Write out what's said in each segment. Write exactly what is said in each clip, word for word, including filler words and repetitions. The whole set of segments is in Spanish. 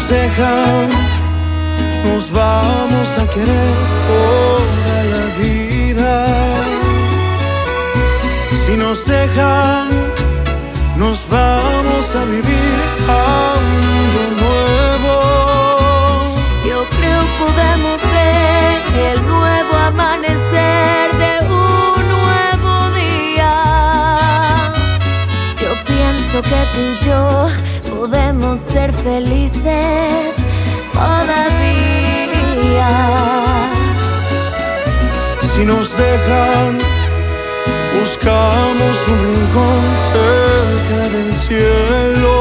dejan, nos vamos a querer toda la vida. Si nos dejan, nos vamos a vivir a un mundo nuevo. Yo creo podemos ver el nuevo amanecer de un nuevo día. Yo pienso que tú y yo podemos ser felices todavía. Si nos dejan, buscamos un rincón cerca del cielo.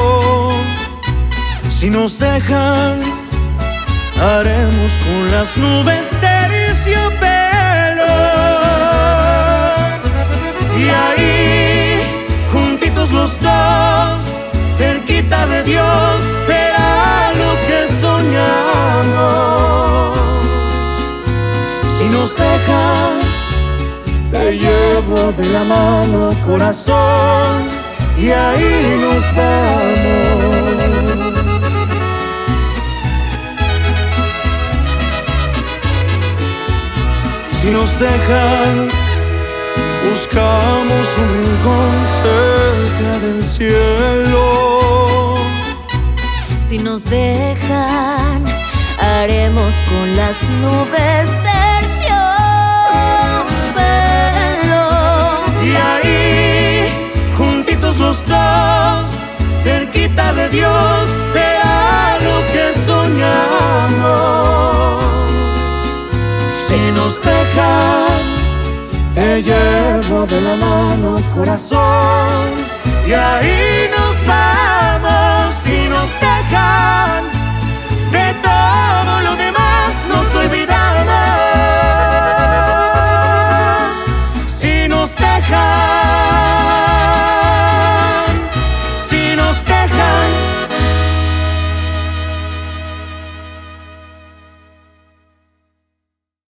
Si nos dejan, haremos con las nubes terciopelo. Y ahí, juntitos los dos, cerquita de Dios, será lo que soñamos. Si nos dejan, te llevo de la mano, corazón, y ahí nos vamos. Si nos dejan, buscamos un rincón cerca del cielo. Si nos dejan, haremos con las nubes terciopelo. Y ahí, juntitos los dos, cerquita de Dios, será lo que soñamos. Si nos dejan, te llevo de la mano, corazón, y ahí